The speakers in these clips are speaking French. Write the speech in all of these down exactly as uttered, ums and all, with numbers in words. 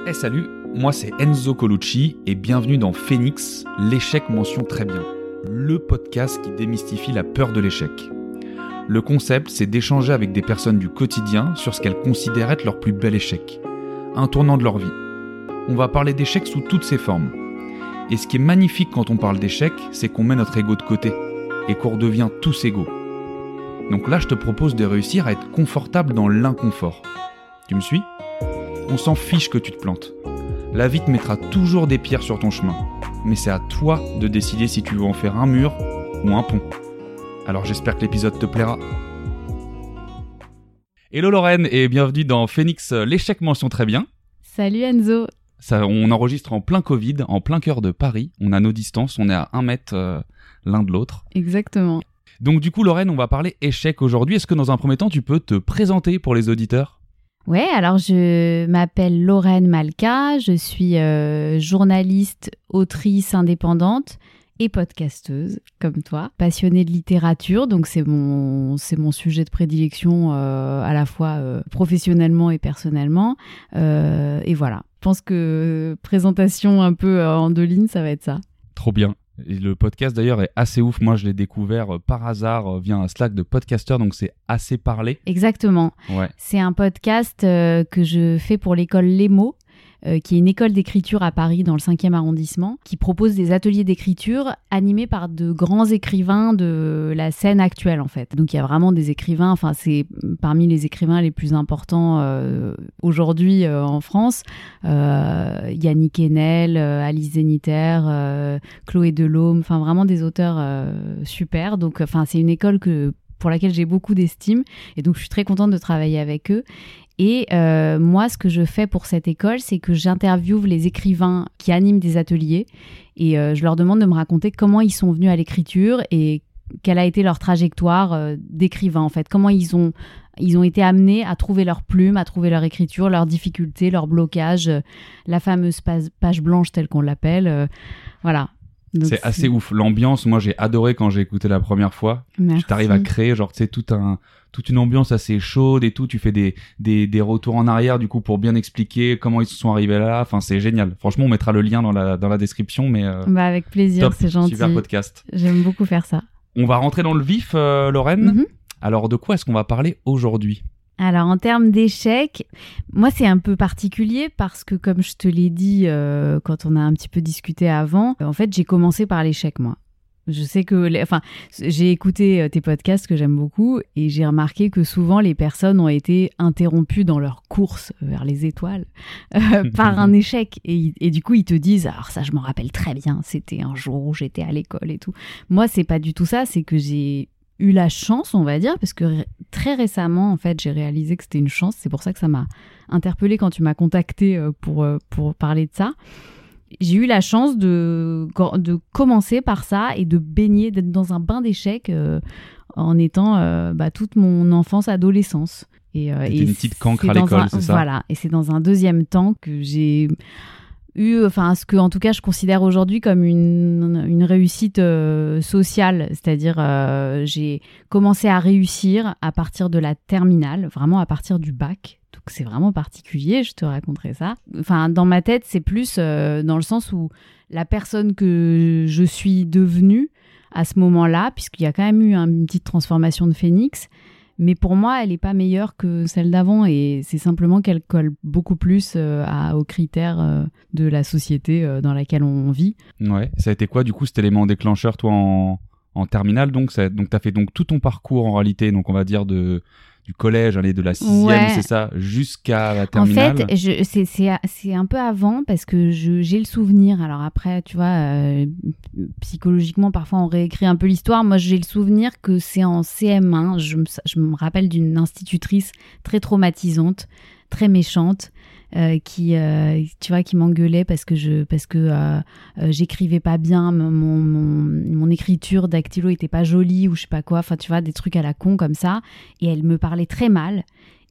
Hey salut, moi c'est Enzo Colucci et bienvenue dans Phoenix, l'échec mention très bien, le podcast qui démystifie la peur de l'échec. Le concept, c'est d'échanger avec des personnes du quotidien sur ce qu'elles considèrent être leur plus bel échec, un tournant de leur vie. On va parler d'échecs sous toutes ses formes. Et ce qui est magnifique quand on parle d'échec, c'est qu'on met notre ego de côté et qu'on redevient tous égaux. Donc là, je te propose de réussir à être confortable dans l'inconfort. Tu me suis ? On s'en fiche que tu te plantes. La vie te mettra toujours des pierres sur ton chemin. Mais c'est à toi de décider si tu veux en faire un mur ou un pont. Alors j'espère que l'épisode te plaira. Hello Lorraine et bienvenue dans Phoenix, l'échec mention très bien. Salut Enzo. Ça, on enregistre en plein Covid, en plein cœur de Paris. On a nos distances, on est à un mètre euh, l'un de l'autre. Exactement. Donc du coup Lorraine, on va parler échec aujourd'hui. Est-ce que dans un premier temps, tu peux te présenter pour les auditeurs ? Ouais, alors je m'appelle Lorraine Malka, je suis euh, journaliste, autrice indépendante et podcasteuse, comme toi, passionnée de littérature, donc c'est mon, c'est mon sujet de prédilection euh, à la fois euh, professionnellement et personnellement, euh, et voilà. Je pense que présentation un peu euh, en deux lignes, ça va être ça. Trop bien. Et le podcast d'ailleurs est assez ouf. Moi, je l'ai découvert euh, par hasard euh, via un Slack de podcasteurs, donc c'est assez parlé. Exactement. Ouais. C'est un podcast euh, que je fais pour l'école Les Mots, euh, qui est une école d'écriture à Paris dans le cinquième arrondissement, qui propose des ateliers d'écriture animés par de grands écrivains de la scène actuelle en fait. Donc il y a vraiment des écrivains, enfin c'est parmi les écrivains les plus importants euh, aujourd'hui euh, en France. Euh, Yannick Enel, euh, Alice Zeniter, euh, Chloé Delhomme, enfin vraiment des auteurs euh, super. Donc enfin c'est une école que pour laquelle j'ai beaucoup d'estime et donc je suis très contente de travailler avec eux. Et euh, moi, ce que je fais pour cette école, c'est que j'interviewe les écrivains qui animent des ateliers et euh, je leur demande de me raconter comment ils sont venus à l'écriture et quelle a été leur trajectoire euh, d'écrivain en fait. Comment ils ont, ils ont été amenés à trouver leur plume, à trouver leur écriture, leurs difficultés, leurs blocages, euh, la fameuse page, page blanche telle qu'on l'appelle. Euh, voilà. Donc, c'est assez ouf. L'ambiance, moi, j'ai adoré quand j'ai écouté la première fois. Merci. Tu arrives à créer, genre, tu sais, tout un, toute une ambiance assez chaude et tout. Tu fais des, des, des retours en arrière, du coup, pour bien expliquer comment ils se sont arrivés là. Enfin, c'est génial. Franchement, on mettra le lien dans la, dans la description, mais. Euh, bah, avec plaisir, top, c'est gentil. Super podcast. J'aime beaucoup faire ça. On va rentrer dans le vif, euh, Lorraine. Mm-hmm. Alors, de quoi est-ce qu'on va parler aujourd'hui ? Alors, en termes d'échecs, moi, c'est un peu particulier parce que, comme je te l'ai dit euh, quand on a un petit peu discuté avant, en fait, j'ai commencé par l'échec, moi. Je sais que... Les, enfin, j'ai écouté tes podcasts que j'aime beaucoup et j'ai remarqué que souvent, les personnes ont été interrompues dans leur course vers les étoiles euh, par un échec. Et, et du coup, ils te disent, alors ça, je m'en rappelle très bien, c'était un jour où j'étais à l'école et tout. Moi, c'est pas du tout ça, c'est que j'ai eu la chance, on va dire, parce que ré- très récemment, en fait, j'ai réalisé que c'était une chance. C'est pour ça que ça m'a interpellée quand tu m'as contactée pour, pour parler de ça. J'ai eu la chance de, de commencer par ça et de baigner, d'être dans un bain d'échecs euh, en étant euh, bah, toute mon enfance, adolescence. Et, euh, et une petite cancre à c'est l'école, un, c'est ça ? Voilà, et c'est dans un deuxième temps que j'ai eu, enfin, ce que en tout cas je considère aujourd'hui comme une, une réussite euh, sociale, c'est-à-dire euh, j'ai commencé à réussir à partir de la terminale, vraiment à partir du bac. Donc c'est vraiment particulier, je te raconterai ça. Enfin, dans ma tête, c'est plus euh, dans le sens où la personne que je suis devenue à ce moment-là, puisqu'il y a quand même eu une petite transformation de Phoenix, mais pour moi, elle n'est pas meilleure que celle d'avant et c'est simplement qu'elle colle beaucoup plus euh, à, aux critères euh, de la société euh, dans laquelle on vit. Ouais, ça a été quoi du coup cet élément déclencheur, toi, en, en terminale donc, ça, donc tu as fait donc, tout ton parcours en réalité, donc on va dire de... du collège, allez, de la sixième, ouais. C'est ça, jusqu'à la terminale. En fait, je, c'est, c'est, c'est un peu avant parce que je, j'ai le souvenir. Alors après, tu vois, euh, psychologiquement, parfois on réécrit un peu l'histoire. Moi, j'ai le souvenir que c'est en C M un. Je me, je me rappelle d'une institutrice très traumatisante, très méchante. Euh, qui euh, tu vois qui m'engueulait parce que je parce que euh, euh, j'écrivais pas bien, mon, mon mon écriture dactylo était pas jolie ou je sais pas quoi, enfin tu vois des trucs à la con comme ça, et elle me parlait très mal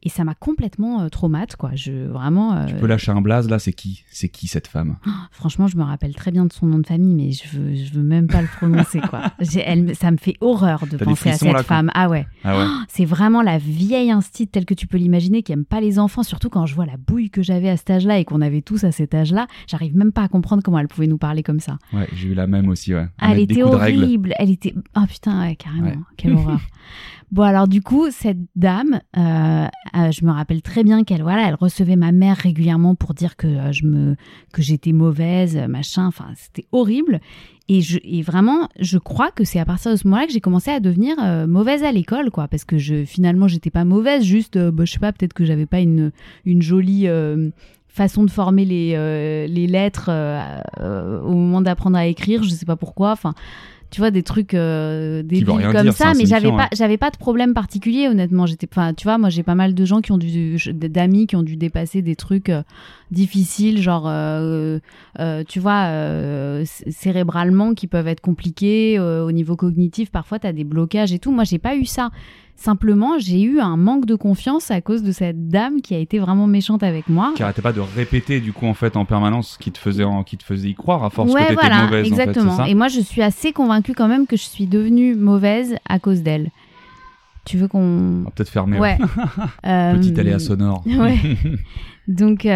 Et ça m'a complètement euh, traumate, quoi. Je, vraiment, euh... Tu peux lâcher un blaze, là, c'est qui C'est qui, cette femme? oh, franchement, je me rappelle très bien de son nom de famille, mais je veux, je veux même pas le prononcer, quoi. J'ai, elle, ça me fait horreur de T'as penser frissons, à cette là, femme. Ah ouais. Ah ouais. Oh, c'est vraiment la vieille instite telle que tu peux l'imaginer, qui aime pas les enfants, surtout quand je vois la bouille que j'avais à cet âge-là et qu'on avait tous à cet âge-là. J'arrive même pas à comprendre comment elle pouvait nous parler comme ça. Ouais, j'ai eu la même aussi, ouais. Ah, elle était horrible. Elle était... Oh putain, ouais, carrément. Ouais. Quelle horreur. Bon, alors du coup, cette dame, euh, euh, je me rappelle très bien qu'elle voilà, elle recevait ma mère régulièrement pour dire que, euh, je me, que j'étais mauvaise, machin, enfin, c'était horrible. Et, je, et vraiment, je crois que c'est à partir de ce moment-là que j'ai commencé à devenir euh, mauvaise à l'école, quoi, parce que je, finalement, j'étais pas mauvaise, juste, euh, bah, je sais pas, peut-être que j'avais pas une, une jolie... Euh, façon de former les, euh, les lettres euh, euh, au moment d'apprendre à écrire, je sais pas pourquoi, enfin... Tu vois, des trucs euh, débiles comme dire, ça, mais j'avais ouais. pas, j'avais pas de problème particulier, honnêtement. J'étais, enfin, tu vois, moi j'ai pas mal de gens qui ont dû, d'amis qui ont dû dépasser des trucs euh, difficiles, genre, euh, euh, tu vois, euh, cérébralement, qui peuvent être compliqués euh, au niveau cognitif. Parfois, t'as des blocages et tout. Moi, j'ai pas eu ça. Simplement, j'ai eu un manque de confiance à cause de cette dame qui a été vraiment méchante avec moi. Qui arrêtait pas de répéter, du coup, en fait, en permanence, qui te faisait, en, qui te faisait y croire à force ouais, que t'étais voilà, mauvaise, exactement. en fait, c'est ça ? Et moi, je suis assez convaincue quand même que je suis devenue mauvaise à cause d'elle. Tu veux qu'on... On va peut-être fermer. Ouais. euh... Petit aléa sonore. Ouais. Donc...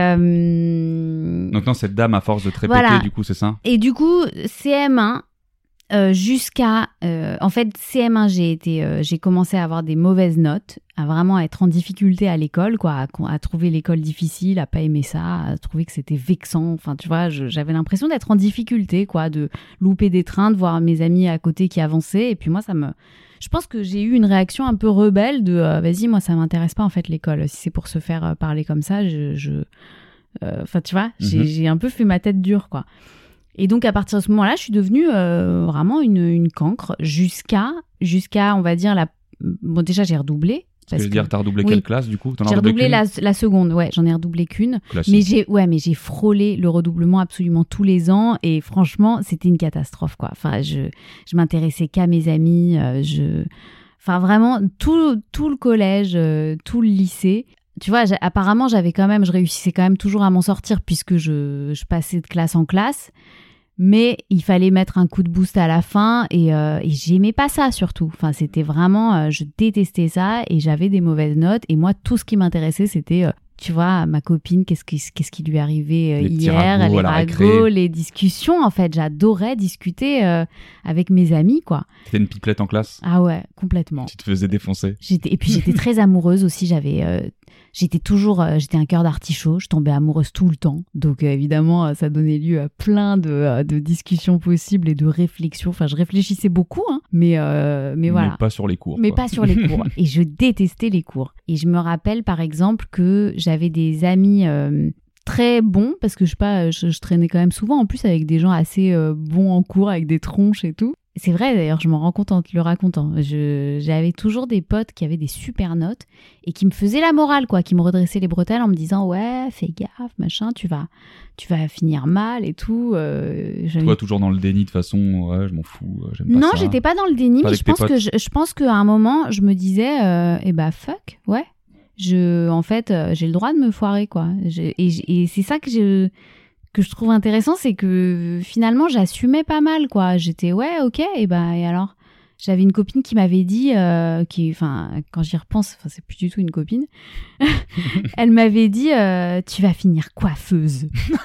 Euh... Donc non, cette dame, à force de te répéter, voilà. du coup, c'est ça ? Et du coup, C M un... Euh, jusqu'à euh, en fait C M un j'ai été euh, j'ai commencé à avoir des mauvaises notes, à vraiment être en difficulté à l'école, quoi, à, à trouver l'école difficile, à pas aimer ça, à trouver que c'était vexant, enfin tu vois, je, j'avais l'impression d'être en difficulté, quoi, de louper des trains, de voir mes amis à côté qui avançaient, et puis moi ça me je pense que j'ai eu une réaction un peu rebelle de euh, vas-y, moi ça m'intéresse pas en fait l'école, si c'est pour se faire euh, parler comme ça, je je enfin euh, tu vois, j'ai, mm-hmm. j'ai un peu fait ma tête dure, quoi. Et donc, à partir de ce moment-là, je suis devenue euh, vraiment une, une cancre jusqu'à, jusqu'à, on va dire, la... Bon, déjà, j'ai redoublé. Parce que je veux dire, t'as redoublé oui. quelle classe, du coup ? T'en J'ai redoublé la, la seconde, ouais, j'en ai redoublé qu'une. Classique. Mais j'ai, ouais, mais j'ai frôlé le redoublement absolument tous les ans. Et franchement, c'était une catastrophe, quoi. Enfin, je, je m'intéressais qu'à mes amis. Euh, je... Enfin, vraiment, tout, tout le collège, euh, tout le lycée... Tu vois, apparemment, j'avais quand même, je réussissais quand même toujours à m'en sortir puisque je, je passais de classe en classe. Mais il fallait mettre un coup de boost à la fin et, euh, et j'aimais pas ça surtout. Enfin, c'était vraiment, euh, je détestais ça et j'avais des mauvaises notes. Et moi, tout ce qui m'intéressait, c'était, euh, tu vois, ma copine, qu'est-ce qui, qu'est-ce qui lui arrivait euh, hier, ragots, les ragots, les discussions. En fait, j'adorais discuter euh, avec mes amis, quoi. T'étais une pipelette en classe ? Ah ouais, complètement. Tu te faisais défoncer. J'étais, et puis j'étais très amoureuse aussi. J'avais, euh, j'étais toujours, euh, j'étais un cœur d'artichaut. Je tombais amoureuse tout le temps. Donc euh, évidemment, euh, ça donnait lieu à plein de, euh, de discussions possibles et de réflexions. Enfin, je réfléchissais beaucoup, hein, mais euh, mais voilà. Mais pas sur les cours. Mais quoi. pas sur les cours. Et je détestais les cours. Et je me rappelle par exemple que j'avais des amis euh, très bons parce que je sais pas, je, je traînais quand même souvent en plus avec des gens assez euh, bons en cours, avec des tronches et tout. C'est vrai, d'ailleurs, je m'en rends compte en te le racontant. Je, j'avais toujours des potes qui avaient des super notes et qui me faisaient la morale, quoi, qui me redressaient les bretelles en me disant « Ouais, fais gaffe, machin, tu vas, tu vas finir mal et tout. Euh, » Toi, toujours dans le déni de façon « Ouais, je m'en fous, j'aime pas non, ça. » j'étais pas dans le déni, pas mais je pense, que je, je pense qu'à un moment, je me disais euh, « Eh bah, fuck, ouais. Je, en fait, euh, j'ai le droit de me foirer, quoi. Je, et, et c'est ça que je... que je trouve intéressant, c'est que finalement j'assumais pas mal, quoi. J'étais ouais, ok, et bah et alors j'avais une copine qui m'avait dit, euh, qui, enfin quand j'y repense, enfin c'est plus du tout une copine, elle m'avait dit euh, tu vas finir coiffeuse.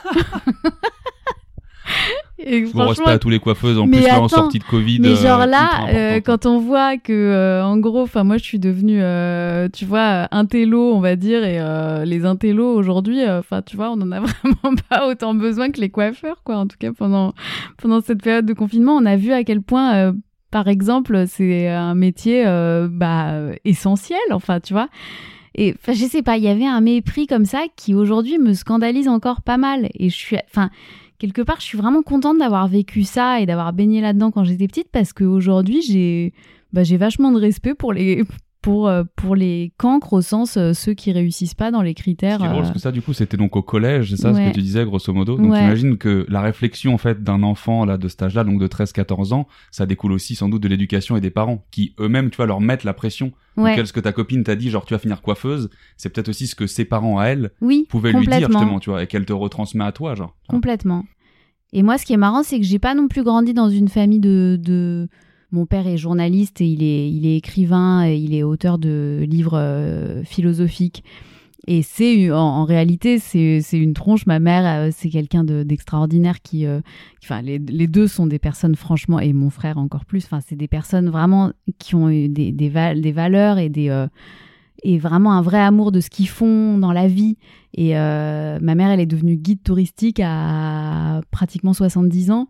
Et bon respect à tous les coiffeuses en plus là attends, en sortie de Covid. Mais genre euh, là, euh, quand on voit que euh, en gros, enfin moi je suis devenue, euh, tu vois, intello on va dire, et euh, les intellos aujourd'hui, enfin euh, tu vois, on en a vraiment pas autant besoin que les coiffeurs, quoi. En tout cas pendant pendant cette période de confinement, on a vu à quel point, euh, par exemple, c'est un métier euh, bah essentiel, enfin tu vois. Et enfin je sais pas, il y avait un mépris comme ça qui aujourd'hui me scandalise encore pas mal. Et je suis, enfin. Quelque part, je suis vraiment contente d'avoir vécu ça et d'avoir baigné là-dedans quand j'étais petite parce qu'aujourd'hui, j'ai, bah, j'ai vachement de respect pour les, pour, euh, pour les cancres, au sens euh, ceux qui réussissent pas dans les critères. Ce qui est drôle, euh... parce que ça, du coup, c'était donc au collège, c'est ça ouais. ce que tu disais, grosso modo. Donc, ouais. j'imagine que la réflexion, en fait, d'un enfant, là, de cet âge-là, donc de treize quatorze ans, ça découle aussi, sans doute, de l'éducation et des parents, qui eux-mêmes, tu vois, leur mettent la pression. Ouais. Donc, ce que ta copine t'a dit, genre, tu vas finir coiffeuse, c'est peut-être aussi ce que ses parents, à elle, oui, pouvaient lui dire, justement, tu vois, et qu'elle te retransmet à toi, genre. Complètement. Et moi, ce qui est marrant, c'est que j'ai pas non plus grandi dans une famille de... de... Mon père est journaliste et il est, il est écrivain et il est auteur de livres euh, philosophiques. Et c'est, en, en réalité, c'est, c'est une tronche. Ma mère, euh, c'est quelqu'un de, d'extraordinaire qui... Euh, enfin, les, les deux sont des personnes, franchement, et mon frère encore plus. Enfin, c'est des personnes vraiment qui ont eu des, des, val- des valeurs et, des, euh, et vraiment un vrai amour de ce qu'ils font dans la vie. Et euh, ma mère, elle est devenue guide touristique à pratiquement soixante-dix ans.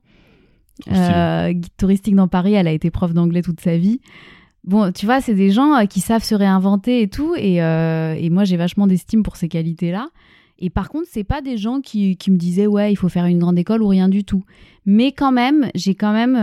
Euh, guide touristique dans Paris, elle a été prof d'anglais toute sa vie. Bon, tu vois, c'est des gens euh, qui savent se réinventer et tout, et, euh, et moi j'ai vachement d'estime pour ces qualités-là. Et par contre, c'est pas des gens qui, qui me disaient ouais, il faut faire une grande école ou rien du tout. Mais quand même, j'ai quand même,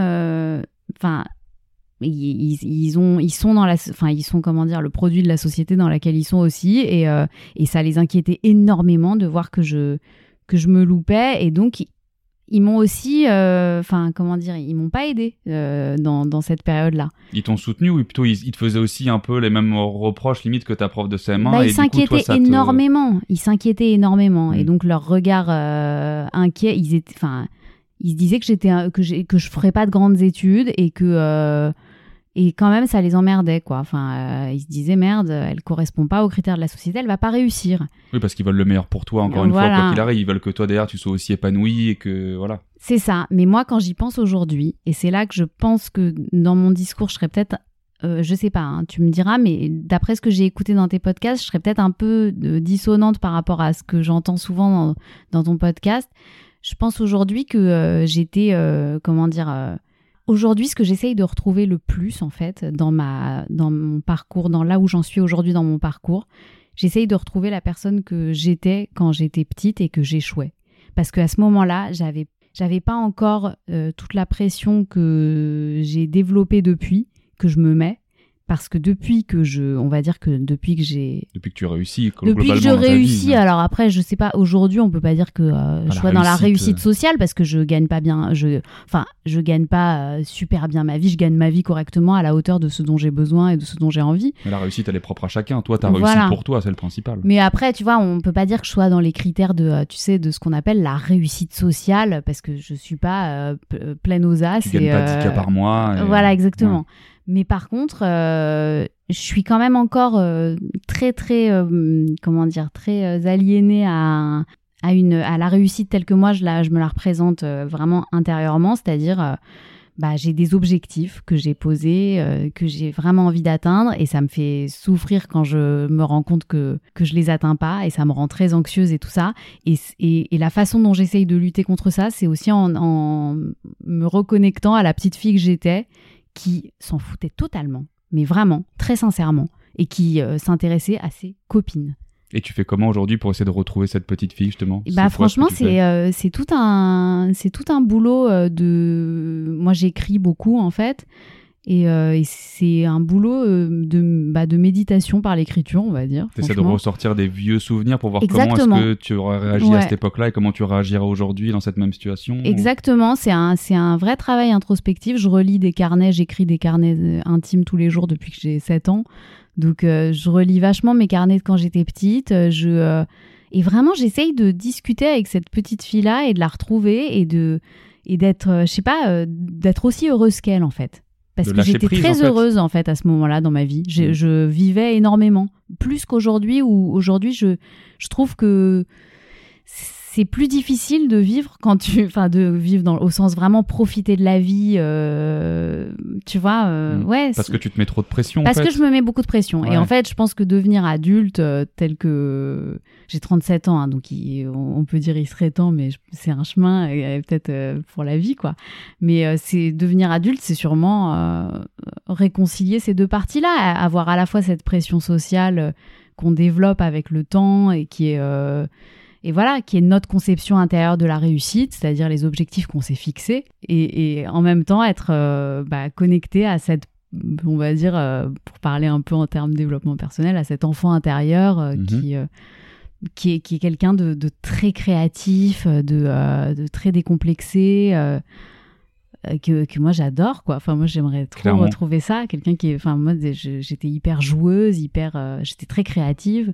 enfin, euh, ils, ils ont, ils sont dans la, enfin, ils sont comment dire, le produit de la société dans laquelle ils sont aussi, et euh, et ça les inquiétait énormément de voir que je que je me loupais, et donc ils m'ont aussi, enfin, euh, comment dire, ils m'ont pas aidé euh, dans, dans cette période-là. Ils t'ont soutenu ou plutôt ils, ils te faisaient aussi un peu les mêmes reproches limite que ta prof de C M un? Bah, et ils s'inquiétaient coup, toi, énormément. Te... Ils s'inquiétaient énormément. Mmh. Et donc leur regard euh, inquiet, ils étaient, enfin, ils se disaient que j'étais, que j'ai, que je ferais pas de grandes études et que euh, et quand même ça les emmerdait, quoi. Enfin, euh, ils se disaient merde, elle correspond pas aux critères de la société, elle va pas réussir. Oui, parce qu'ils veulent le meilleur pour toi. Encore une voilà. fois, quoi qu'il arrive, ils veulent que toi derrière tu sois aussi épanoui et que voilà. C'est ça. Mais moi, quand j'y pense aujourd'hui, et c'est là que je pense que dans mon discours, je serais peut-être, euh, je sais pas, hein, tu me diras, mais d'après ce que j'ai écouté dans tes podcasts, je serais peut-être un peu euh, dissonante par rapport à ce que j'entends souvent dans, dans ton podcast. Je pense aujourd'hui que euh, j'étais, euh, comment dire, euh, aujourd'hui, ce que j'essaye de retrouver le plus, en fait, dans, ma, dans mon parcours, dans là où j'en suis aujourd'hui dans mon parcours, j'essaye de retrouver la personne que j'étais quand j'étais petite et que j'échouais. Parce qu'à ce moment-là, j'avais J'avais pas encore euh, toute la pression que j'ai développée depuis, que je me mets, parce que depuis que je, on va dire que depuis que j'ai... Depuis que tu réussis, Depuis que je réussis, vie, alors après, je sais pas, aujourd'hui, on peut pas dire que euh, je sois dans la réussite sociale, parce que je gagne pas bien, je, enfin, je gagne pas euh, super bien ma vie, je gagne ma vie correctement à la hauteur de ce dont j'ai besoin et de ce dont j'ai envie. Mais la réussite, elle est propre à chacun. Toi, t'as voilà. réussi pour toi, c'est le principal. Mais après, tu vois, on peut pas dire que je sois dans les critères de, tu sais, de ce qu'on appelle la réussite sociale, parce que je suis pas euh, p- pleine aux as. Tu gagnes et, pas euh, dix K par mois. Et... Voilà, exactement. Ouais. Mais par contre, euh, je suis quand même encore euh, très, très, euh, comment dire, très euh, aliénée à, à, une, à la réussite telle que moi, je, la, je me la représente euh, vraiment intérieurement. C'est-à-dire, euh, bah, j'ai des objectifs que j'ai posés, euh, que j'ai vraiment envie d'atteindre. Et ça me fait souffrir quand je me rends compte que, que je les atteins pas. Et ça me rend très anxieuse et tout ça. Et, et, et la façon dont j'essaye de lutter contre ça, c'est aussi en, en me reconnectant à la petite fille que j'étais, qui s'en foutait totalement, mais vraiment, très sincèrement, et qui euh, s'intéressait à ses copines. Et tu fais comment aujourd'hui pour essayer de retrouver cette petite fille, justement? Bah, franchement, c'est, euh, c'est, tout un, c'est tout un boulot euh, de... Moi, j'écris beaucoup, en fait, et, euh, et c'est un boulot euh, de, bah, de méditation par l'écriture, on va dire. T'essaies de ressortir des vieux souvenirs pour voir Exactement. comment est-ce que tu aurais réagi ouais. à cette époque-là et comment tu réagiras aujourd'hui dans cette même situation. Exactement, c'est un, c'est un vrai travail introspectif. Je relis des carnets, j'écris des carnets intimes tous les jours depuis que j'ai sept ans. Donc, euh, je relis vachement mes carnets de quand j'étais petite. Je, euh, et vraiment, j'essaye de discuter avec cette petite fille-là et de la retrouver et, de, et d'être, euh, je sais pas, euh, d'être aussi heureuse qu'elle, en fait. Parce que j'étais prise, très en fait. heureuse, en fait, à ce moment-là dans ma vie. Je, mmh. je vivais énormément. Plus qu'aujourd'hui, où aujourd'hui, je, je trouve que c'est plus difficile de vivre quand tu... Enfin, de vivre dans, au sens vraiment profiter de la vie, euh, tu vois. Euh, mmh. ouais, parce que tu te mets trop de pression, Parce en fait. que je me mets beaucoup de pression. Ouais. Et en fait, je pense que devenir adulte, euh, tel que... J'ai trente-sept ans, hein, donc il, on peut dire il serait temps, mais je, c'est un chemin, euh, peut-être euh, pour la vie, quoi. Mais euh, c'est, devenir adulte, c'est sûrement euh, réconcilier ces deux parties-là, avoir à la fois cette pression sociale euh, qu'on développe avec le temps et qui est... Euh, Et voilà, qui est notre conception intérieure de la réussite, c'est-à-dire les objectifs qu'on s'est fixés, et, et en même temps être euh, bah, connecté à cette on va dire, euh, pour parler un peu en termes de développement personnel, à cet enfant intérieur euh, mm-hmm. qui, euh, qui, est, qui est quelqu'un de, de très créatif, de, euh, de très décomplexé, euh, que, que moi j'adore, quoi. Enfin, moi j'aimerais trop Clairement. retrouver ça. Quelqu'un qui est. Enfin, moi j'étais hyper joueuse, hyper. Euh, j'étais très créative.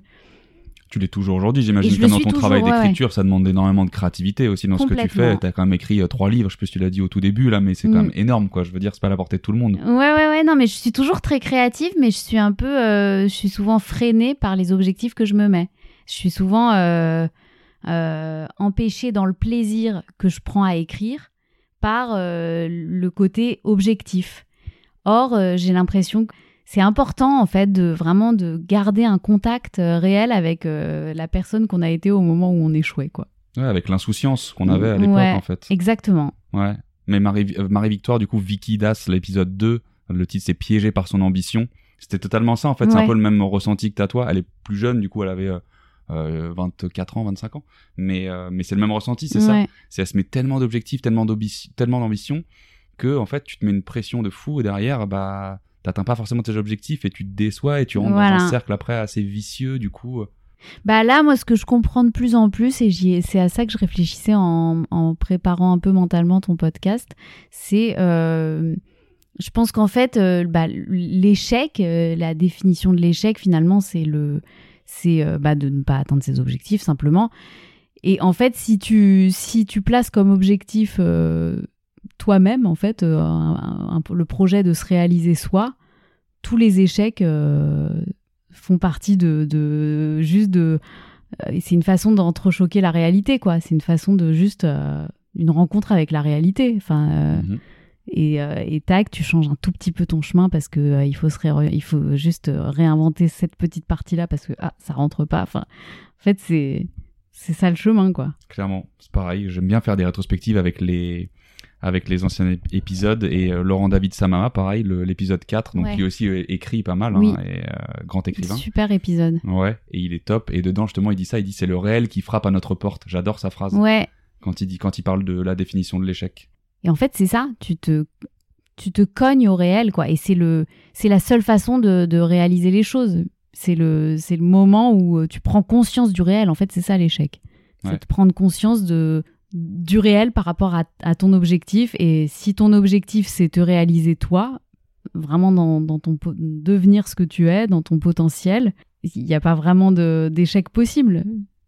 Tu l'es toujours aujourd'hui, j'imagine que dans ton toujours, travail d'écriture, ouais. ça demande énormément de créativité aussi dans ce que tu fais. Tu as quand même écrit euh, trois livres, je sais pas si tu l'as dit au tout début, là, mais c'est mm. quand même énorme, quoi. Je veux dire, c'est pas à la portée de tout le monde. Ouais, ouais, ouais, non, mais je suis toujours très créative, mais je suis un peu. Euh, je suis souvent freinée par les objectifs que je me mets. Je suis souvent euh, euh, empêchée dans le plaisir que je prends à écrire par euh, le côté objectif. Or, euh, j'ai l'impression que c'est important, en fait, de vraiment de garder un contact euh, réel avec euh, la personne qu'on a été au moment où on échouait, quoi. Ouais, avec l'insouciance qu'on avait à l'époque, ouais, en fait. Exactement. Ouais. Mais Marie, euh, Marie-Victoire, du coup, Vicky Das, l'épisode deux, le titre, c'est « Piégée par son ambition ». C'était totalement ça, en fait. Ouais. C'est un peu le même ressenti que t'as, toi. Elle est plus jeune, du coup, elle avait euh, euh, vingt-quatre ans, vingt-cinq ans. Mais, euh, mais c'est le même ressenti, c'est ouais. ça. C'est, elle se met tellement d'objectifs, tellement, tellement d'ambition, que, en fait, tu te mets une pression de fou, et derrière, bah... t'atteins pas forcément tes objectifs et tu te déçois et tu rentres voilà. dans un cercle après assez vicieux du coup. Bah là, moi, ce que je comprends de plus en plus, et j'y ai, c'est à ça que je réfléchissais en, en préparant un peu mentalement ton podcast, c'est, euh, je pense qu'en fait, euh, bah, l'échec, euh, la définition de l'échec, finalement, c'est, le, c'est euh, bah, de ne pas atteindre ses objectifs, simplement. Et en fait, si tu, si tu places comme objectif... Euh, toi-même, en fait, euh, un, un, le projet de se réaliser soi, tous les échecs euh, font partie de, de juste de... Euh, c'est une façon d'entrechoquer la réalité, quoi. C'est une façon de juste... Euh, une rencontre avec la réalité. Enfin, euh, mm-hmm. et, euh, et tac, tu changes un tout petit peu ton chemin parce que euh, il faut se ré- il faut juste réinventer cette petite partie-là parce que ah, ça rentre pas. Enfin, en fait, c'est, c'est ça le chemin, quoi. Clairement, c'est pareil. J'aime bien faire des rétrospectives avec les... avec les anciens ép- épisodes et euh, Laurent David Samama, pareil, le, l'épisode quatre, donc ouais. qui aussi euh, écrit pas mal, oui. hein, et euh, grand écrivain. Super épisode. Ouais, et il est top. Et dedans, justement, il dit ça, il dit c'est le réel qui frappe à notre porte. J'adore sa phrase. Ouais. Quand il dit, quand il parle de la définition de l'échec. Et en fait, c'est ça, tu te, tu te cognes au réel, quoi. Et c'est le, c'est la seule façon de, de réaliser les choses. C'est le, c'est le moment où tu prends conscience du réel. En fait, c'est ça l'échec. C'est ouais. de prendre conscience de du réel par rapport à, à ton objectif, et si ton objectif c'est te réaliser toi, vraiment dans, dans ton po- devenir ce que tu es, dans ton potentiel, il n'y a pas vraiment de, d'échec possible.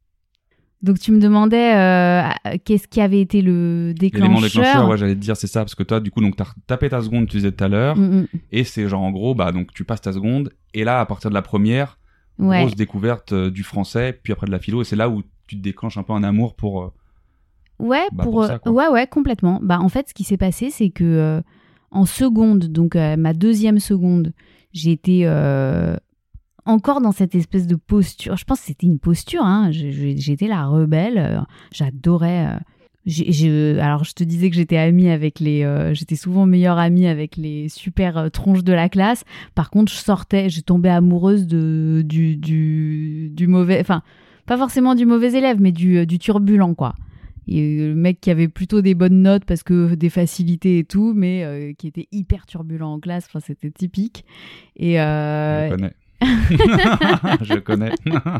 Donc tu me demandais euh, qu'est-ce qui avait été le déclencheur. L'élément déclencheur, ouais, j'allais te dire c'est ça, parce que toi du coup donc t'as tapé ta seconde, tu disais tout à l'heure, mm-hmm. et c'est genre en gros bah donc tu passes ta seconde, et là à partir de la première ouais. grosse découverte euh, du français, puis après de la philo, et c'est là où tu te déclenches un peu un amour pour euh, Ouais, bah pour, pour ça, ouais, ouais, complètement. Bah, en fait, ce qui s'est passé, c'est que euh, en seconde, donc euh, ma deuxième seconde, j'ai été euh, encore dans cette espèce de posture. Je pense que c'était une posture, hein. J'étais la rebelle. Euh, j'adorais. Euh, j'ai, j'ai, alors, je te disais que j'étais amie avec les. Euh, j'étais souvent meilleure amie avec les super euh, tronches de la classe. Par contre, je sortais, je tombais amoureuse de, du, du, du mauvais. Enfin, pas forcément du mauvais élève, mais du, du turbulent, quoi. Et le mec qui avait plutôt des bonnes notes parce que des facilités et tout, mais euh, qui était hyper turbulent en classe, enfin, c'était typique. Et euh... Je connais. Je connais.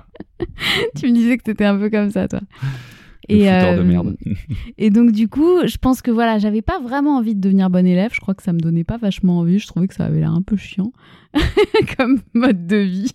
Tu me disais que t'étais un peu comme ça, toi. Le et fouteur euh... de merde. Et donc, du coup, je pense que voilà, j'avais pas vraiment envie de devenir bonne élève. Je crois que ça me donnait pas vachement envie. Je trouvais que ça avait l'air un peu chiant comme mode de vie.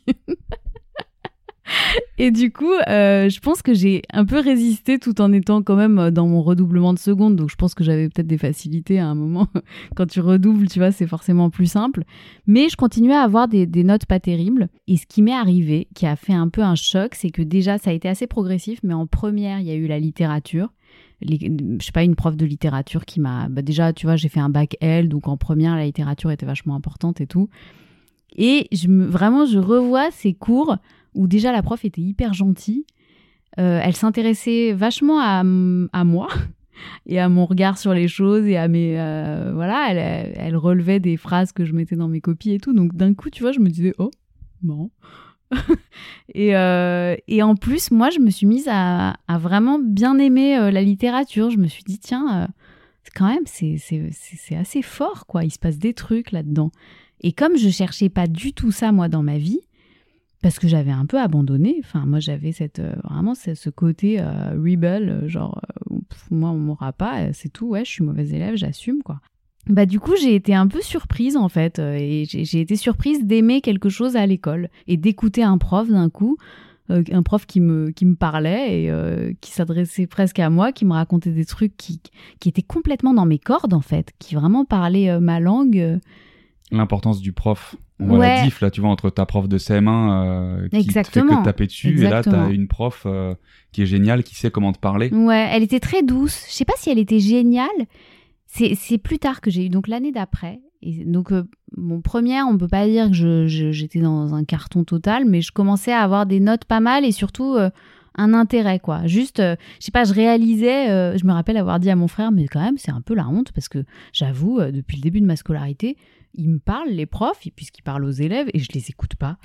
Et du coup, euh, je pense que j'ai un peu résisté tout en étant quand même dans mon redoublement de seconde. Donc, je pense que j'avais peut-être des facilités à un moment. Quand tu redoubles, tu vois, c'est forcément plus simple. Mais je continuais à avoir des, des notes pas terribles. Et ce qui m'est arrivé, qui a fait un peu un choc, c'est que déjà, ça a été assez progressif. Mais en première, il y a eu la littérature. Les, je sais pas, une prof de littérature qui m'a... Bah déjà, tu vois, j'ai fait un bac L. Donc, en première, la littérature était vachement importante et tout. Et je me, vraiment, je revois ces cours où déjà la prof était hyper gentille. Euh, elle s'intéressait vachement à, à moi et à mon regard sur les choses et à mes... Euh, voilà, elle, elle relevait des phrases que je mettais dans mes copies et tout. Donc d'un coup, tu vois, je me disais « Oh, marrant ». et, euh, et en plus, moi, je me suis mise à, à vraiment bien aimer euh, la littérature. Je me suis dit « Tiens, euh, quand même, c'est, c'est, c'est, c'est assez fort, quoi. Il se passe des trucs là-dedans ». Et comme je cherchais pas du tout ça, moi, dans ma vie, parce que j'avais un peu abandonné, enfin, moi, j'avais cette, euh, vraiment ce, ce côté euh, rebelle, genre, euh, pff, moi, on m'aura pas, c'est tout, ouais, je suis mauvaise élève, j'assume, quoi. Bah, du coup, j'ai été un peu surprise, en fait, euh, et j'ai, j'ai été surprise d'aimer quelque chose à l'école, et d'écouter un prof d'un coup, euh, un prof qui me, qui me parlait, et euh, qui s'adressait presque à moi, qui me racontait des trucs qui, qui étaient complètement dans mes cordes, en fait, qui vraiment parlaient euh, ma langue, euh, l'importance du prof. On voit ouais. la diff, là, tu vois, entre ta prof de C M un euh, qui Exactement. te fait que taper dessus, Exactement. et là, t'as une prof euh, qui est géniale, qui sait comment te parler. Ouais, elle était très douce. Je sais pas si elle était géniale. C'est, c'est plus tard que j'ai eu, donc l'année d'après. Et donc, euh, mon premier, on peut pas dire que je, je, j'étais dans un carton total, mais je commençais à avoir des notes pas mal et surtout euh, un intérêt, quoi. Juste, euh, je sais pas, je réalisais, euh, je me rappelle avoir dit à mon frère, mais quand même, c'est un peu la honte parce que j'avoue, euh, depuis le début de ma scolarité, ils me parlent, les profs, puisqu'ils parlent aux élèves, et je les écoute pas.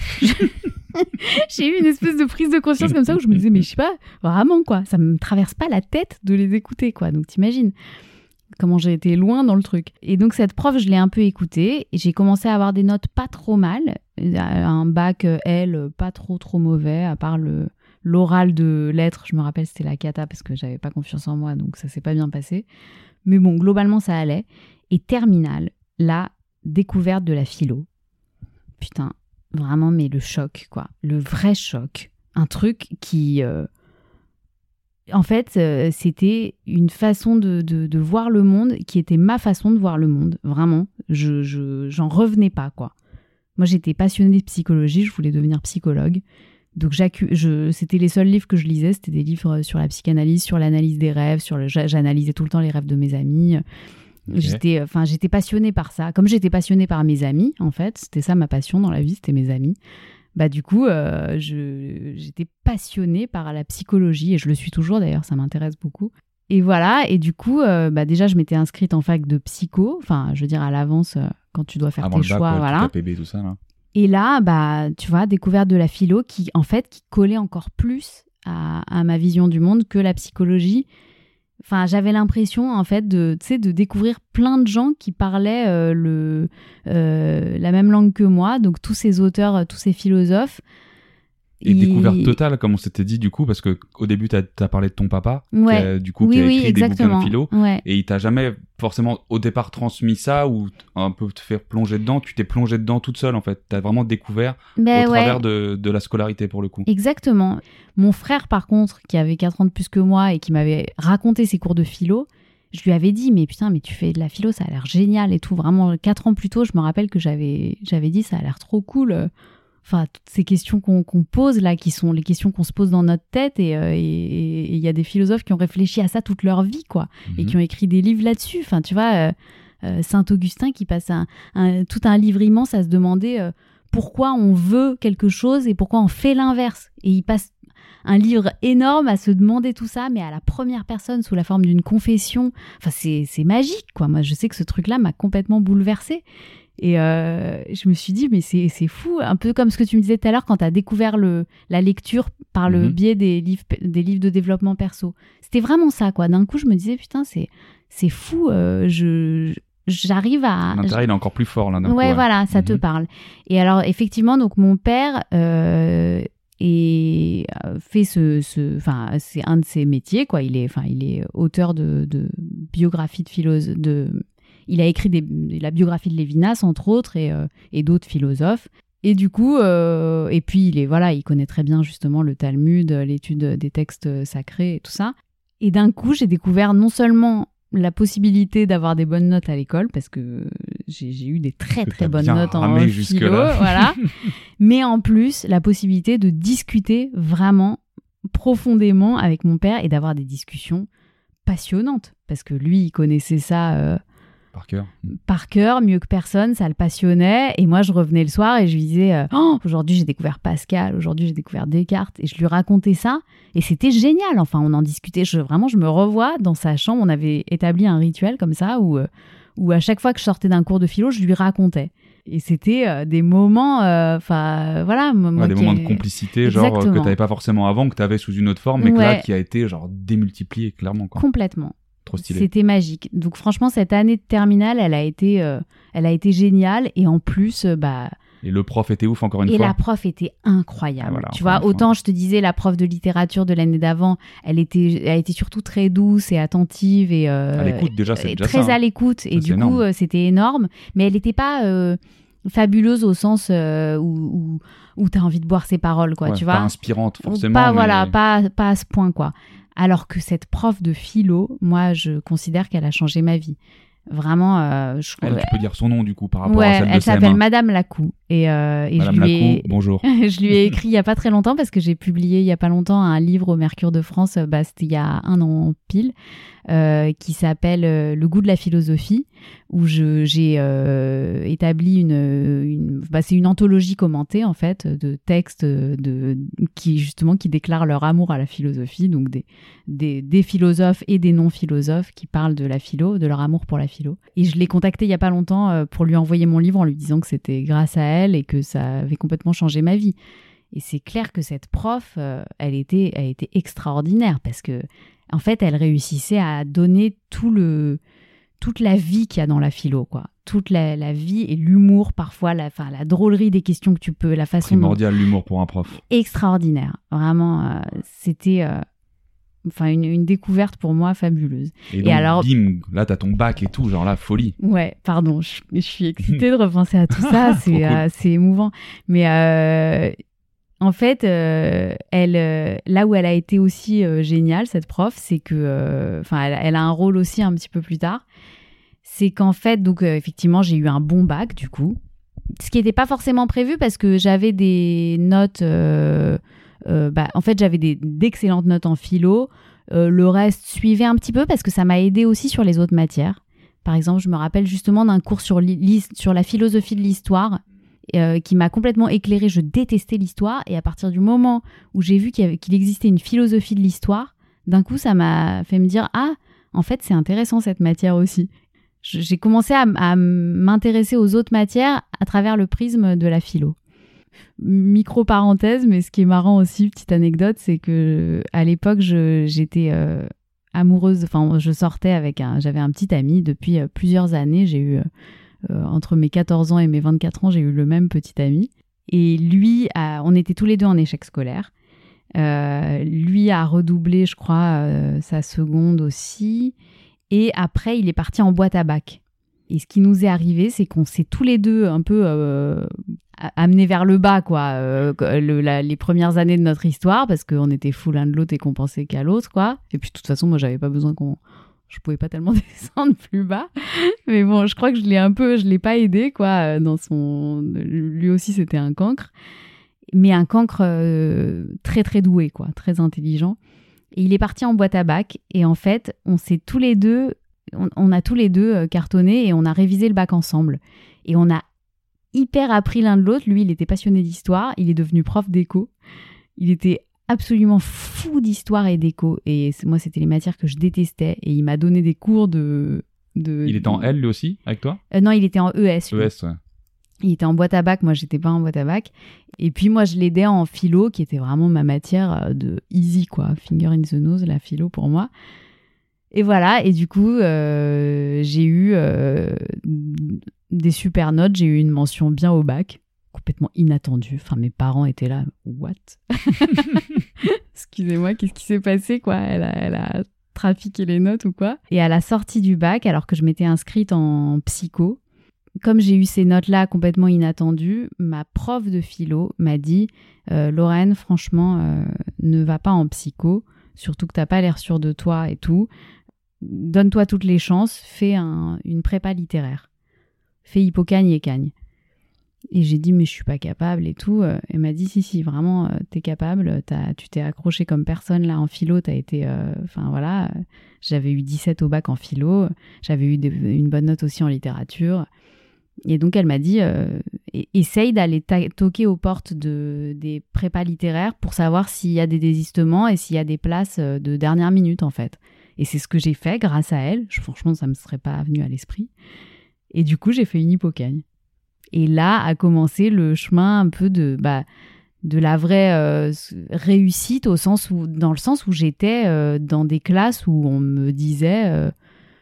J'ai eu une espèce de prise de conscience comme ça où je me disais, mais je sais pas, vraiment, quoi, ça me traverse pas la tête de les écouter, quoi. Donc, t'imagines comment j'ai été loin dans le truc. Et donc, cette prof, je l'ai un peu écoutée, et j'ai commencé à avoir des notes pas trop mal, un bac L, pas trop, trop mauvais, à part le, l'oral de lettres, je me rappelle, c'était la cata, parce que j'avais pas confiance en moi, donc ça s'est pas bien passé. Mais bon, globalement, ça allait. Et terminale, là, découverte de la philo. Putain, vraiment, mais le choc, quoi. Le vrai choc. Un truc qui... Euh... En fait, euh, c'était une façon de, de, de voir le monde qui était ma façon de voir le monde. Vraiment. Je, je, j'en revenais pas, quoi. Moi, j'étais passionnée de psychologie, je voulais devenir psychologue. Donc, je, c'était les seuls livres que je lisais. C'était des livres sur la psychanalyse, sur l'analyse des rêves. Sur le, j'analysais tout le temps les rêves de mes amis. Okay. J'étais, enfin, j'étais passionnée par ça. Comme j'étais passionnée par mes amis, en fait, c'était ça ma passion dans la vie, c'était mes amis. Bah du coup, euh, je, j'étais passionnée par la psychologie et je le suis toujours d'ailleurs, ça m'intéresse beaucoup. Et voilà, et du coup, euh, bah déjà, je m'étais inscrite en fac de psycho, enfin, je veux dire à l'avance euh, quand tu dois faire avant tes choix, bac, ouais, voilà. A P B, tout ça là. Et là, bah, tu vois, découverte de la philo qui, en fait, qui collait encore plus à, à ma vision du monde que la psychologie. Enfin, j'avais l'impression, en fait, de, tu sais, de découvrir plein de gens qui parlaient euh, le, euh, la même langue que moi. Donc, tous ces auteurs, tous ces philosophes. Et il... découverte totale, comme on s'était dit, du coup, parce qu'au début, tu as parlé de ton papa, ouais. qui a, du coup, oui, qui a oui, écrit exactement. des bouquins de philo. Ouais. Et il t'a jamais forcément, au départ, transmis ça ou un peu te faire plonger dedans. Tu t'es plongé dedans toute seule, en fait. Tu as vraiment découvert ben au ouais. travers de, de la scolarité, pour le coup. Exactement. Mon frère, par contre, qui avait quatre ans de plus que moi et qui m'avait raconté ses cours de philo, je lui avais dit, mais putain, mais tu fais de la philo, ça a l'air génial et tout. Vraiment, quatre ans plus tôt, je me rappelle que j'avais, j'avais dit, ça a l'air trop cool. Enfin, toutes ces questions qu'on, qu'on pose là, qui sont les questions qu'on se pose dans notre tête, et il euh, et, et y a des philosophes qui ont réfléchi à ça toute leur vie, quoi, mm-hmm. et qui ont écrit des livres là-dessus. Enfin, tu vois, euh, euh, Saint-Augustin qui passe un, un, tout un livre immense à se demander euh, pourquoi on veut quelque chose et pourquoi on fait l'inverse. Et il passe un livre énorme à se demander tout ça, mais à la première personne, sous la forme d'une confession. Enfin, c'est, c'est magique, quoi. Moi, je sais que ce truc-là m'a complètement bouleversée. Et euh, je me suis dit, mais c'est, c'est fou. Un peu comme ce que tu me disais tout à l'heure quand tu as découvert le, la lecture par le mmh. biais des livres, des livres de développement perso. C'était vraiment ça, quoi. D'un coup, je me disais, putain, c'est, c'est fou. Euh, je, j'arrive à... L'intérêt, il est encore plus fort, là. Ouais, coup, ouais, voilà, ça mmh. te parle. Et alors, effectivement, donc mon père... Euh, et fait ce, ce, enfin, c'est un de ses métiers, quoi. Il est, enfin, il est auteur de, de biographies de philosophes. De, il a écrit des, la biographie de Lévinas, entre autres, et, euh, et d'autres philosophes. Et du coup, euh, et puis il est, voilà, il connaît très bien justement le Talmud, l'étude des textes sacrés et tout ça. Et d'un coup, j'ai découvert non seulement la possibilité d'avoir des bonnes notes à l'école, parce que j'ai, j'ai eu des très très bonnes notes en philo, voilà. Mais en plus, la possibilité de discuter vraiment profondément avec mon père et d'avoir des discussions passionnantes, parce que lui, il connaissait ça euh, par cœur. Par cœur, mieux que personne, ça le passionnait. Et moi, je revenais le soir et je lui disais euh, oh, aujourd'hui, j'ai découvert Pascal, aujourd'hui, j'ai découvert Descartes. Et je lui racontais ça. Et c'était génial. Enfin, on en discutait. Je, vraiment, je me revois dans sa chambre. On avait établi un rituel comme ça où, euh, où à chaque fois que je sortais d'un cours de philo, je lui racontais. Et c'était euh, des moments, enfin, euh, voilà. Moi, ouais, des moments est... de complicité, Exactement. genre, euh, que tu n'avais pas forcément avant, que tu avais sous une autre forme, mais que ouais. là, qui a été, genre, démultiplié, clairement, quoi. Complètement. Trop stylé. C'était magique. Donc franchement, cette année de terminale, elle a été, euh, elle a été géniale. Et en plus, euh, bah... Et le prof était ouf, encore une et fois. Et la prof était incroyable. Ah, voilà, tu vois, autant fois. Je te disais, la prof de littérature de l'année d'avant, elle était, elle était surtout très douce et attentive. Et, euh, à l'écoute, déjà, c'est déjà très ça. Très à l'écoute. Et ça, du coup, énorme. euh, c'était énorme. Mais elle n'était pas euh, fabuleuse au sens euh, où, où, où tu as envie de boire ses paroles, quoi. Ouais, tu pas vois, inspirante, forcément. Pas, mais... voilà, pas, pas à ce point, quoi. Alors que cette prof de philo, moi, je considère qu'elle a changé ma vie. Vraiment, euh, je... elle, tu peux dire son nom du coup par rapport ouais, à celle de elle s'appelle C M un. Madame Lacou et, euh, et Madame je lui Lacou, ai... bonjour. je lui ai écrit il y a pas très longtemps parce que j'ai publié il y a pas longtemps un livre au Mercure de France, bah, c'était il y a un an pile, euh, qui s'appelle euh, Le goût de la philosophie, où je, j'ai euh, établi une, une bah, c'est une anthologie commentée en fait de textes de, qui justement qui déclarent leur amour à la philosophie, donc des, des, des philosophes et des non-philosophes qui parlent de la philo, de leur amour pour la philo. Et je l'ai contactée il y a pas longtemps euh, pour lui envoyer mon livre en lui disant que c'était grâce à elle et que ça avait complètement changé ma vie. Et c'est clair que cette prof, euh, elle était, elle était extraordinaire parce que en fait, elle réussissait à donner tout le, toute la vie qu'il y a dans la philo, quoi. Toute la, la vie et l'humour, parfois, la, enfin, la drôlerie des questions que tu peux, la façon primordial, dont... l'humour pour un prof. Extraordinaire. Vraiment, euh, c'était euh, enfin, une, une découverte pour moi fabuleuse. Et, donc, et alors, bim, là, t'as ton bac et tout, genre là, folie. Ouais, pardon, je, je suis excitée de repenser à tout ça, c'est, cool. euh, c'est émouvant. Mais... Euh, En fait, euh, elle, euh, là où elle a été aussi euh, géniale, cette prof, c'est que, enfin, euh, elle, elle a un rôle aussi un petit peu plus tard. C'est qu'en fait, donc euh, effectivement, j'ai eu un bon bac du coup, ce qui n'était pas forcément prévu parce que j'avais des notes. Euh, euh, bah, en fait, j'avais des, d'excellentes notes en philo. Euh, le reste suivait un petit peu parce que ça m'a aidé aussi sur les autres matières. Par exemple, je me rappelle justement d'un cours sur, sur la philosophie de l'histoire. Euh, qui m'a complètement éclairée. Je détestais l'histoire et à partir du moment où j'ai vu qu'il, y avait, qu'il existait une philosophie de l'histoire, d'un coup ça m'a fait me dire « Ah, en fait c'est intéressant cette matière aussi ». J'ai commencé à, à m'intéresser aux autres matières à travers le prisme de la philo. Micro-parenthèse, mais ce qui est marrant aussi, petite anecdote, c'est que à l'époque je, j'étais euh, amoureuse, enfin je sortais avec un, j'avais un petit ami depuis euh, plusieurs années, j'ai eu... Euh, Euh, entre mes quatorze ans et mes vingt-quatre ans, j'ai eu le même petit ami. Et lui, a, on était tous les deux en échec scolaire. Euh, lui a redoublé, je crois, euh, sa seconde aussi. Et après, il est parti en boîte à bac. Et ce qui nous est arrivé, c'est qu'on s'est tous les deux un peu euh, amenés vers le bas, quoi, euh, le, la, les premières années de notre histoire, parce qu'on était fous l'un de l'autre et qu'on pensait qu'à l'autre, quoi. Et puis, de toute façon, moi, j'avais pas besoin qu'on... Je pouvais pas tellement descendre plus bas, mais bon, je crois que je l'ai un peu, je l'ai pas aidé, quoi, dans son... Lui aussi, c'était un cancre, mais un cancre euh, très, très doué, quoi, très intelligent. Et il est parti en boîte à bac, et en fait, on s'est tous les deux, on, on a tous les deux cartonné, et on a révisé le bac ensemble. Et on a hyper appris l'un de l'autre. Lui, il était passionné d'histoire, il est devenu prof d'éco. Il était absolument fou d'histoire et d'éco, et moi c'était les matières que je détestais, et il m'a donné des cours de... de il était en L lui aussi avec toi? euh, Non, il était en E S. E S, ouais. Il était en boîte à bac, moi j'étais pas en boîte à bac, et puis moi je l'aidais en philo, qui était vraiment ma matière de easy, quoi, finger in the nose, la philo pour moi. Et voilà, et du coup euh, j'ai eu euh, des super notes, j'ai eu une mention bien au bac, complètement inattendu. Enfin, mes parents étaient là. What? Excusez-moi, qu'est-ce qui s'est passé, quoi? Elle a, elle a trafiqué les notes ou quoi? Et à la sortie du bac, alors que je m'étais inscrite en psycho, comme j'ai eu ces notes-là complètement inattendues, ma prof de philo m'a dit euh, « Lorraine, franchement, euh, ne va pas en psycho, surtout que t'as pas l'air sûre de toi et tout. Donne-toi toutes les chances, fais un, une prépa littéraire. Fais Hippocagne et Cagne. » Et j'ai dit, mais je suis pas capable et tout. Elle m'a dit, si, si, vraiment, t'es capable. T'as, tu t'es accroché comme personne là en philo. T'as été, enfin euh, voilà. J'avais eu dix-sept au bac en philo. J'avais eu des, une bonne note aussi en littérature. Et donc, elle m'a dit, euh, essaye d'aller ta- toquer aux portes de, des prépas littéraires pour savoir s'il y a des désistements et s'il y a des places de dernière minute, en fait. Et c'est ce que j'ai fait grâce à elle. Je, franchement, ça me serait pas venu à l'esprit. Et du coup, j'ai fait une Hippocagne. Et là a commencé le chemin un peu de, bah, de la vraie euh, réussite au sens où, dans le sens où j'étais euh, dans des classes où on me disait euh,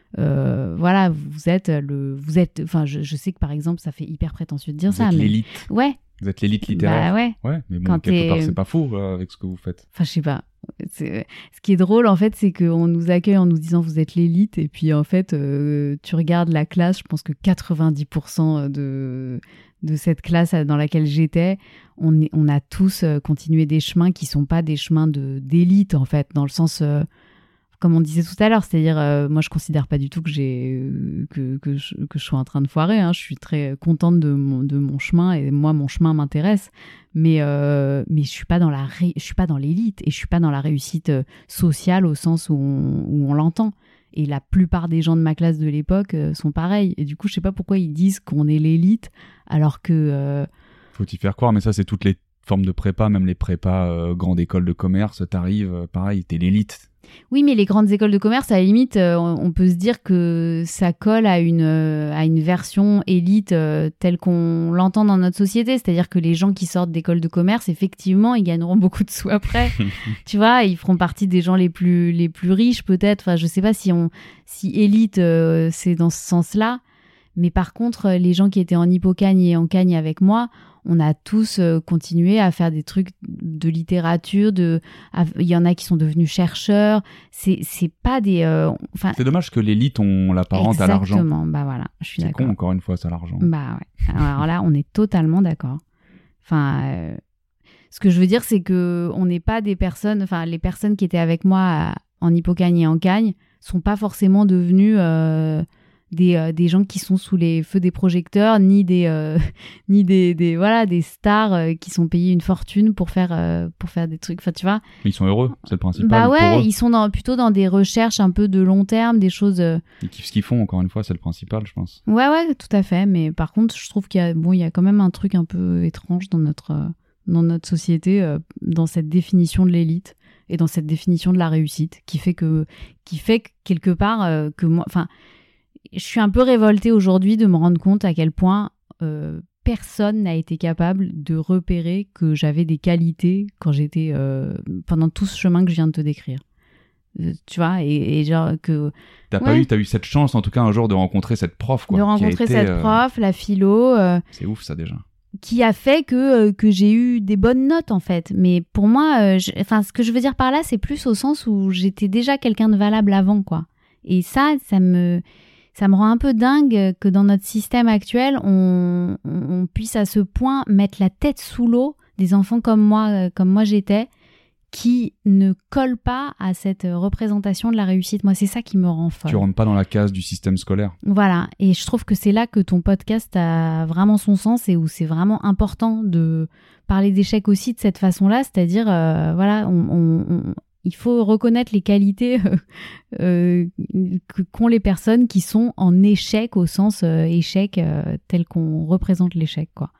euh, voilà, vous êtes le vous êtes enfin je, je sais que par exemple ça fait hyper prétentieux de dire vous ça êtes mais l'élite. Ouais. Vous êtes l'élite littéraire. Bah ouais. Ouais, mais bon, Quand quelque t'es... part, c'est pas faux euh, avec ce que vous faites. Enfin, je sais pas. C'est... Ce qui est drôle, en fait, c'est qu'on nous accueille en nous disant vous êtes l'élite, et puis en fait, euh, tu regardes la classe, je pense que quatre-vingt-dix pour cent de, de cette classe dans laquelle j'étais, on, est... on a tous continué des chemins qui sont pas des chemins de... d'élite, en fait, dans le sens... Euh... comme on disait tout à l'heure, c'est-à-dire, euh, moi, je considère pas du tout que j'ai euh, que, que, je, que je sois en train de foirer. Hein. Je suis très contente de mon, de mon chemin et moi, mon chemin m'intéresse. Mais, euh, mais je suis pas dans la ré... je suis pas dans l'élite et je suis pas dans la réussite sociale au sens où on, où on l'entend. Et la plupart des gens de ma classe de l'époque euh, sont pareils. Et du coup, je sais pas pourquoi ils disent qu'on est l'élite alors que... Euh... Faut t'y faire croire, mais ça, c'est toutes les formes de prépa, même les prépas euh, grande école de commerce, t'arrives, euh, pareil, t'es l'élite. Oui, mais les grandes écoles de commerce, à la limite, euh, on peut se dire que ça colle à une, euh, à une version élite euh, telle qu'on l'entend dans notre société. C'est-à-dire que les gens qui sortent d'école de commerce, effectivement, ils gagneront beaucoup de sous après. Tu vois, ils feront partie des gens les plus, les plus riches, peut-être. Enfin, je sais pas si, on, si élite, euh, c'est dans ce sens-là. Mais par contre, les gens qui étaient en Hippocagne et en Cagne avec moi, on a tous euh, continué à faire des trucs de littérature. De, il y en a qui sont devenus chercheurs. C'est, c'est pas des. Euh, c'est dommage que l'élite, on l'apparente à l'argent. Exactement. Bah voilà, je suis c'est d'accord. Con, encore une fois, c'est l'argent. Bah ouais. Alors là, on est totalement d'accord. Enfin, euh, ce que je veux dire, c'est que on n'est pas des personnes. Enfin, les personnes qui étaient avec moi à, en Hippocagne et en Cagne sont pas forcément devenues. Euh, Des, euh, des gens qui sont sous les feux des projecteurs, ni des, euh, ni des, des, voilà, des stars euh, qui sont payées une fortune pour faire, euh, pour faire des trucs. Enfin, tu vois. Mais ils sont heureux, c'est le principal. Bah ouais, ils sont dans, plutôt dans des recherches un peu de long terme, des choses. Euh... Ils kiffent ce qu'ils font, encore une fois, c'est le principal, je pense. Ouais, ouais, tout à fait. Mais par contre, je trouve qu'il y a, bon, il y a quand même un truc un peu étrange dans notre, euh, dans notre société, euh, dans cette définition de l'élite et dans cette définition de la réussite, qui fait que, qui fait que quelque part, euh, que moi, enfin, je suis un peu révoltée aujourd'hui de me rendre compte à quel point euh, personne n'a été capable de repérer que j'avais des qualités quand j'étais euh, pendant tout ce chemin que je viens de te décrire. Euh, tu vois, et, et genre que... T'as ouais. pas eu, t'as eu cette chance en tout cas un jour de rencontrer cette prof, quoi. De rencontrer qui a été, cette euh... prof, la philo. Euh, C'est ouf ça déjà. Qui a fait que, euh, que j'ai eu des bonnes notes en fait. Mais pour moi, euh, je, enfin, ce que je veux dire par là, c'est plus au sens où j'étais déjà quelqu'un de valable avant, quoi. Et ça, ça me... Ça me rend un peu dingue que dans notre système actuel, on, on puisse à ce point mettre la tête sous l'eau des enfants comme moi, comme moi j'étais, qui ne collent pas à cette représentation de la réussite. Moi, c'est ça qui me rend folle. Tu rentres pas dans la case du système scolaire. Voilà, et je trouve que c'est là que ton podcast a vraiment son sens et où c'est vraiment important de parler d'échecs aussi de cette façon-là, c'est-à-dire, euh, voilà, on... on, on il faut reconnaître les qualités euh, euh, qu'ont les personnes qui sont en échec au sens euh, échec euh, tel qu'on représente l'échec, quoi.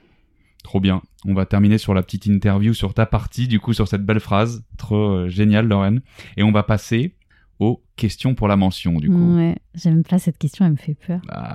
Trop bien. On va terminer sur la petite interview sur ta partie, du coup sur cette belle phrase. Trop euh, génial, Lorraine. Et on va passer aux questions pour la mention, du coup. Ouais, j'aime pas cette question, elle me fait peur. Ah.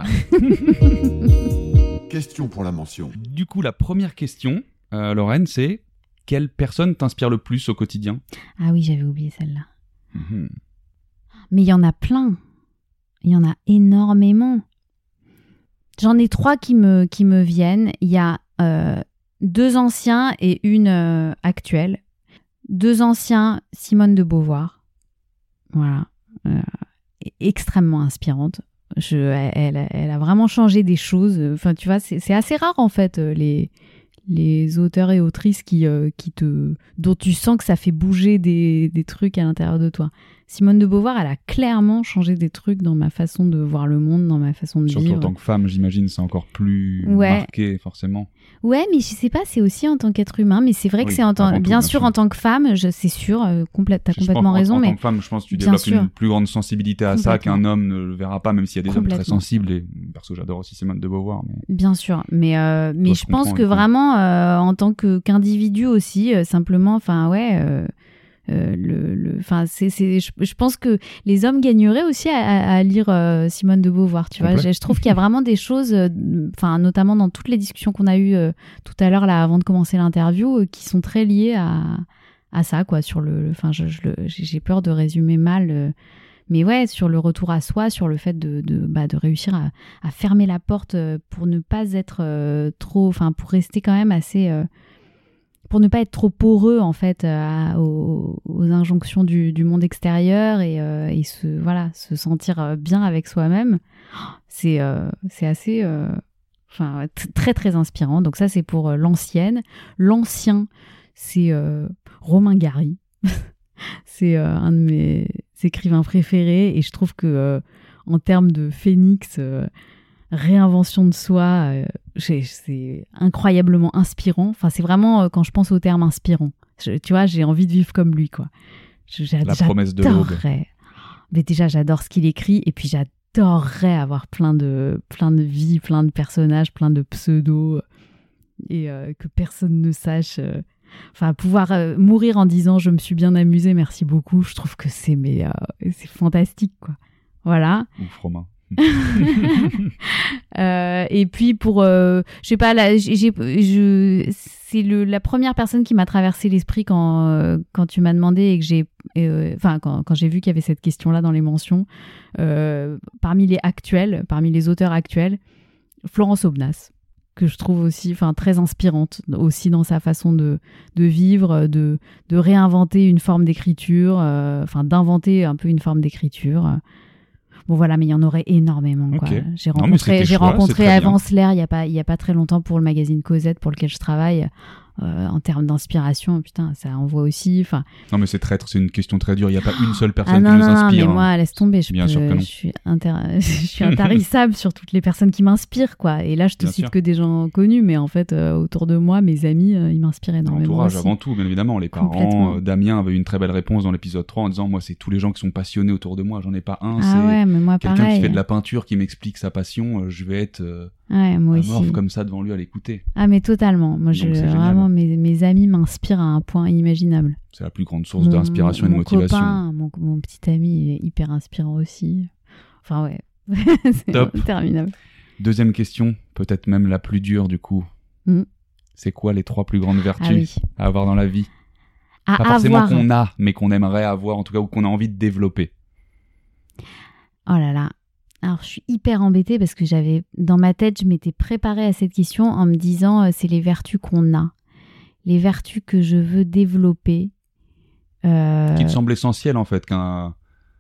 Question pour la mention. Du coup, la première question, euh, Lorraine, c'est... Quelle personne t'inspire le plus au quotidien ? Ah oui, j'avais oublié celle-là. Mmh. Mais il y en a plein. Il y en a énormément. J'en ai trois qui me, qui me viennent. Il y a euh, deux anciens et une euh, actuelle. Deux anciens, Simone de Beauvoir. Voilà. Euh, extrêmement inspirante. Je, elle, elle a vraiment changé des choses. Enfin, tu vois, c'est, c'est assez rare en fait, les... les auteurs et autrices qui, euh, qui te, dont tu sens que ça fait bouger des, des trucs à l'intérieur de toi. Simone de Beauvoir, elle a clairement changé des trucs dans ma façon de voir le monde, dans ma façon de Surtout vivre. Surtout en tant que femme, j'imagine, c'est encore plus ouais. marqué, forcément. Ouais, mais je sais pas, c'est aussi en tant qu'être humain, mais c'est vrai oui, que c'est en tant... Bien, tout, bien sûr, sûr, en tant que femme, je, c'est sûr, euh, complète, t'as je complètement pense, raison, en, mais... En tant que femme, je pense que tu développes une plus grande sensibilité à ça qu'un homme ne le verra pas, même s'il y a des hommes très sensibles, et perso, j'adore aussi Simone de Beauvoir. Mais... Bien sûr, mais, euh, mais je pense que coup. vraiment, euh, en tant que, qu'individu aussi, euh, simplement, enfin, ouais... Euh, Euh, le, le, c'est, c'est, je, je pense que les hommes gagneraient aussi à, à, à lire euh, Simone de Beauvoir, tu vois. Je, je trouve qu'il y a vraiment des choses, enfin, euh, notamment dans toutes les discussions qu'on a eues euh, tout à l'heure, là, avant de commencer l'interview, euh, qui sont très liées à, à ça, quoi. Sur le, enfin, je, je, j'ai peur de résumer mal. Euh, Mais ouais, sur le retour à soi, sur le fait de, de, bah, de réussir à, à fermer la porte pour ne pas être euh, trop... Enfin, pour rester quand même assez... Euh, pour ne pas être trop poreux, en fait, euh, aux, aux injonctions du, du monde extérieur et, euh, et se, voilà, se sentir bien avec soi-même. C'est, euh, c'est assez... Euh, enfin, t- très, très inspirant. Donc ça, c'est pour euh, l'ancienne. L'ancien, c'est euh, Romain Gary. C'est euh, un de mes écrivains préférés et je trouve que euh, en termes de phénix, euh, réinvention de soi, euh, j'ai, c'est incroyablement inspirant. Enfin, c'est vraiment euh, quand je pense au terme inspirant. Je, tu vois, j'ai envie de vivre comme lui, quoi. Je, La promesse de l'aube. Mais déjà, j'adore ce qu'il écrit et puis j'adorerais avoir plein de plein de vies, plein de personnages, plein de pseudos et euh, que personne ne sache. Euh, Enfin, pouvoir euh, mourir en disant je me suis bien amusée, merci beaucoup, je trouve que c'est, mais, euh, c'est fantastique, quoi. Voilà. Ouf, Romain. euh, et puis pour, euh, je sais pas, là, j'ai, je, c'est le, la première personne qui m'a traversé l'esprit quand, euh, quand tu m'as demandé et que j'ai, enfin, euh, quand, quand j'ai vu qu'il y avait cette question-là dans les mentions, euh, parmi les actuels, parmi les auteurs actuels, Florence Aubenas, que je trouve aussi, enfin, très inspirante aussi dans sa façon de, de vivre, de, de réinventer une forme d'écriture, euh, enfin, d'inventer un peu une forme d'écriture. Bon, voilà, mais il y en aurait énormément, quoi. Okay. J'ai rencontré, non, j'ai choix, rencontré Avance l'air il y a pas, il y a pas très longtemps pour le magazine Cosette pour lequel je travaille. Euh, en termes d'inspiration, putain, ça envoie aussi. Enfin. Non, mais c'est traître, c'est une question très dure. Il n'y a pas une seule personne ah, non, qui nous non, inspire. Non, mais moi, laisse tomber. Je, Bien peux, sûr que non. je suis, inter... je suis intarissable sur toutes les personnes qui m'inspirent, quoi. Et là, je te bien cite sûr. que des gens connus, mais en fait, euh, autour de moi, mes amis, euh, ils m'inspirent énormément. L'entourage aussi. avant tout, bien évidemment. Les parents. Euh, Damien avait une très belle réponse dans l'épisode trois en disant moi, c'est tous les gens qui sont passionnés autour de moi. J'en ai pas un. Ah c'est ouais, mais moi, quelqu'un pareil. qui fait de la peinture qui m'explique sa passion. Euh, je vais être. Euh... Ouais, moi aussi. Amorphe comme ça devant lui à l'écouter. Ah, mais totalement. Moi, je, vraiment, mes, mes amis m'inspirent à un point inimaginable. C'est la plus grande source mon, d'inspiration et de mon motivation. Copain, mon, mon petit ami, il est hyper inspirant aussi. Enfin, ouais. C'est Top. Interminable. Deuxième question, peut-être même la plus dure du coup. Mm. C'est quoi les trois plus grandes vertus ah, oui. à avoir dans la vie? À Pas forcément avoir... qu'on a, mais qu'on aimerait avoir, en tout cas, ou qu'on a envie de développer. Oh là là. Alors, je suis hyper embêtée parce que j'avais, dans ma tête, je m'étais préparée à cette question en me disant, euh, c'est les vertus qu'on a. Les vertus que je veux développer. Euh... Qui te semble essentiel, en fait, qu'un...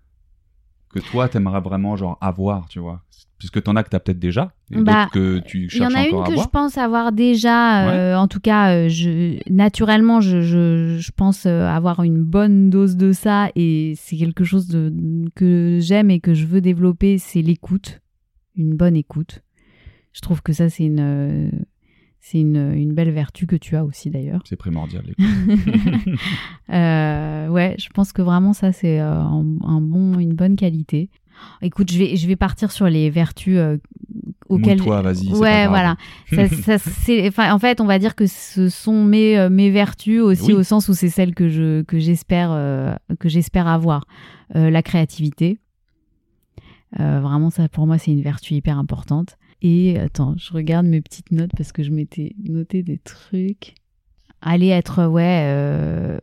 que toi, t'aimerais vraiment, genre, avoir, tu vois. Puisque t'en as que t'as peut-être déjà, et bah, d'autres que tu cherches encore à avoir. Il y en a une que je pense avoir déjà, euh, ouais. En tout cas, euh, je, naturellement, je, je, je pense avoir une bonne dose de ça, et c'est quelque chose de, que j'aime et que je veux développer, c'est l'écoute, une bonne écoute. Je trouve que ça, c'est une, c'est une, une belle vertu que tu as aussi, d'ailleurs. C'est primordial, l'écoute. euh, ouais, je pense que vraiment, ça, c'est euh, un, un bon, une bonne qualité. Écoute, je vais, je vais partir sur les vertus euh, auxquelles... Mouille-toi, vas-y, c'est ouais, pas grave. voilà. ça, ça, c'est, en fait, on va dire que ce sont mes, euh, mes vertus aussi, oui. Au sens où c'est celles que, je, que, j'espère, euh, que j'espère avoir. Euh, la créativité. Euh, vraiment, ça, pour moi, c'est une vertu hyper importante. Et, attends, je regarde mes petites notes parce que je m'étais noté des trucs. Aller être, ouais... Euh...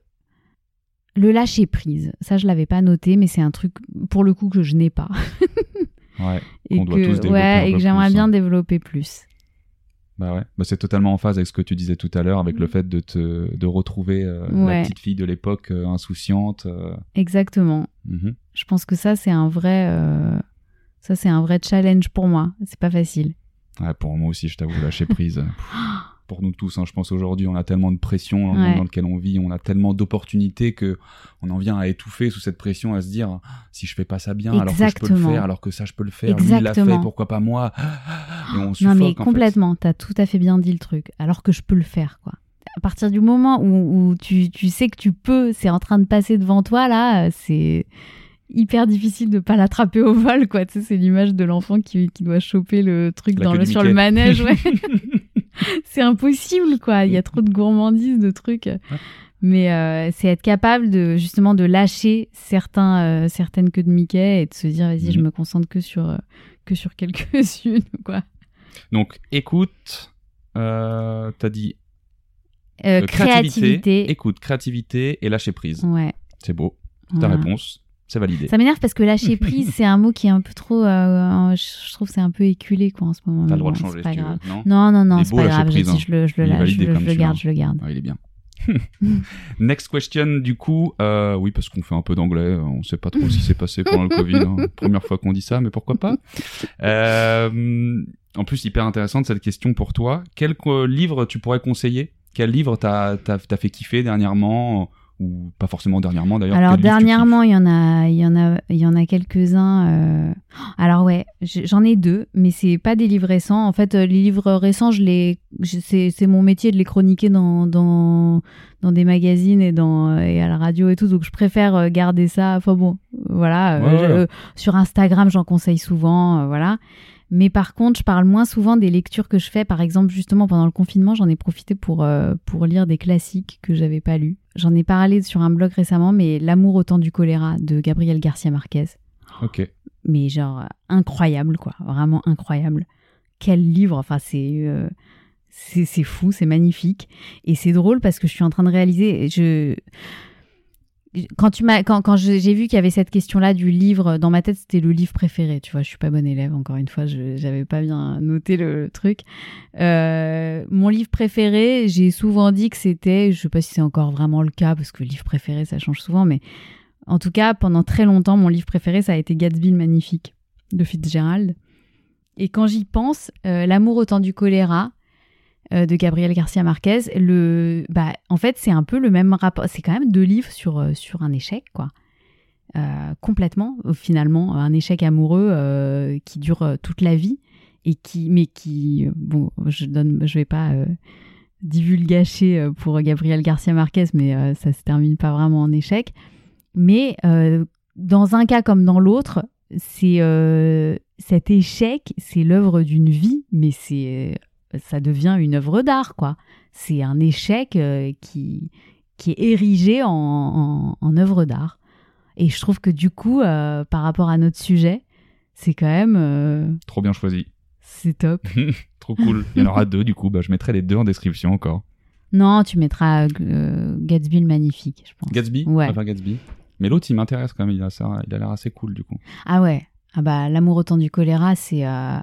Le lâcher prise, ça je l'avais pas noté, mais c'est un truc pour le coup que je n'ai pas. Ouais, et qu'on que, doit tous développer ouais, un et peu que j'aimerais plus, bien hein. développer plus. Bah ouais, bah c'est totalement en phase avec ce que tu disais tout à l'heure, avec mmh. le fait de te de retrouver euh, ouais. la petite fille de l'époque euh, insouciante. Euh... Exactement. Mmh. Je pense que ça c'est un vrai, euh... ça c'est un vrai challenge pour moi. C'est pas facile. Ouais, pour moi aussi, je t'avoue, lâcher prise. Pour nous tous, hein, je pense aujourd'hui, on a tellement de pression dans le ouais. monde dans lequel on vit, on a tellement d'opportunités que on en vient à étouffer sous cette pression, à se dire si je fais pas ça bien, Exactement. alors que je peux le faire, alors que ça je peux le faire, Exactement. lui il l'a fait, pourquoi pas moi? Et on suffoque, non mais en complètement, fait. T'as tout à fait bien dit le truc, alors que je peux le faire, quoi. À partir du moment où, où tu, tu sais que tu peux, c'est en train de passer devant toi là, c'est hyper difficile de pas l'attraper au vol, quoi. Tu sais, c'est l'image de l'enfant qui, qui doit choper le truc dans le, sur le manège, ouais. C'est impossible, quoi. Il y a trop de gourmandise, de trucs. Mais euh, c'est être capable de justement de lâcher certains, euh, certaines queues de Mickey et de se dire vas-y, mmh. je me concentre que sur, euh, que sur quelques-unes, quoi. Donc, écoute, euh, t'as dit euh, euh, créativité, créativité, écoute, créativité et lâcher prise. Ouais. C'est beau. Voilà. Ta réponse, c'est validé. Ça m'énerve parce que lâcher prise, c'est un mot qui est un peu trop. Euh, je trouve que c'est un peu éculé quoi en ce moment. T'as le droit bon, de changer si tu grave. veux, non Non, non, non, c'est, c'est pas grave. Prise, je, hein. je le, je le, lâche, je, je, je le garde, je le garde. Ah, il est bien. Next question, du coup, euh, oui, parce qu'on fait un peu d'anglais, on sait pas trop ce qui s'est passé pendant le Covid. Hein. Première fois qu'on dit ça, mais pourquoi pas. Euh, en plus, hyper intéressante cette question pour toi. Quel euh, livre tu pourrais conseiller ? Quel livre t'as, t'as, t'as fait kiffer dernièrement ? Ou pas forcément dernièrement d'ailleurs. Alors dernièrement, il y en a, il y en a, il y en a quelques-uns. Euh... Alors ouais, j'en ai deux, mais c'est pas des livres récents. En fait, les livres récents, je les, je, c'est, c'est mon métier de les chroniquer dans, dans, dans des magazines et dans et à la radio et tout. Donc je préfère garder ça. Enfin bon, voilà. Ouais, euh, ouais. Je, euh, sur Instagram, j'en conseille souvent, euh, voilà. Mais par contre, je parle moins souvent des lectures que je fais. Par exemple, justement, pendant le confinement, j'en ai profité pour, euh, pour lire des classiques que j'avais pas lus. J'en ai parlé sur un blog récemment, mais L'amour au temps du choléra de Gabriel Garcia Marquez. Ok. Mais genre, incroyable, quoi. Vraiment incroyable. Quel livre. Enfin, c'est, euh, c'est, c'est fou, c'est magnifique. Et c'est drôle parce que je suis en train de réaliser... Je... Quand, tu m'as, quand, quand j'ai vu qu'il y avait cette question-là du livre, dans ma tête, c'était le livre préféré. Tu vois, je suis pas bonne élève, encore une fois, je j'avais pas bien noté le, le truc. Euh, mon livre préféré, j'ai souvent dit que c'était, je sais pas si c'est encore vraiment le cas, parce que le livre préféré, ça change souvent, mais en tout cas, pendant très longtemps, mon livre préféré, ça a été Gatsby le Magnifique, de Fitzgerald. Et quand j'y pense, euh, L'amour au temps du choléra, de Gabriel Garcia Marquez, le, bah, en fait, c'est un peu le même rapport. C'est quand même deux livres sur, sur un échec, quoi. Euh, complètement, finalement, un échec amoureux euh, qui dure euh, toute la vie et qui, mais qui, euh, bon, je donne, je vais pas euh, divulgacher pour Gabriel Garcia Marquez, mais euh, ça se termine pas vraiment en échec. Mais euh, dans un cas comme dans l'autre, c'est euh, cet échec, c'est l'œuvre d'une vie, mais c'est ça devient une œuvre d'art, quoi. C'est un échec euh, qui, qui est érigé en, en, en œuvre d'art. Et je trouve que du coup, euh, par rapport à notre sujet, c'est quand même... Euh, Trop bien choisi. C'est top. Trop cool. Il y en aura deux, du coup. Bah, je mettrai les deux en description encore. Non, tu mettras euh, Gatsby le Magnifique, je pense. Gatsby ? Ouais. Enfin, Gatsby. Mais l'autre, il m'intéresse quand même. Il a, ça, il a l'air assez cool, du coup. Ah ouais. Ah bah, L'amour au temps du choléra, c'est... Euh...